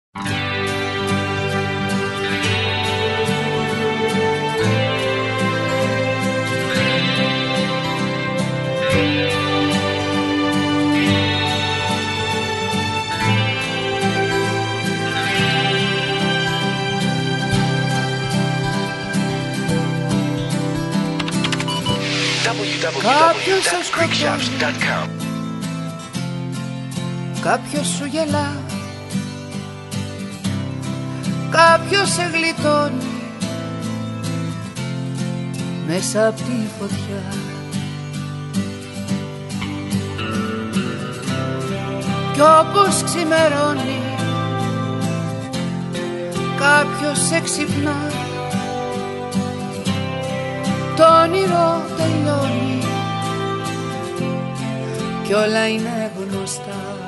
Κάποιος σε σκοτώνει, κάποιος σου γελά, κάποιος σε γλιτώνει μέσα απ' τη φωτιά. Κι όπως ξημερώνει, κάποιος σε ξυπνά, το όνειρο τελειώνει κι όλα είναι γνωστά.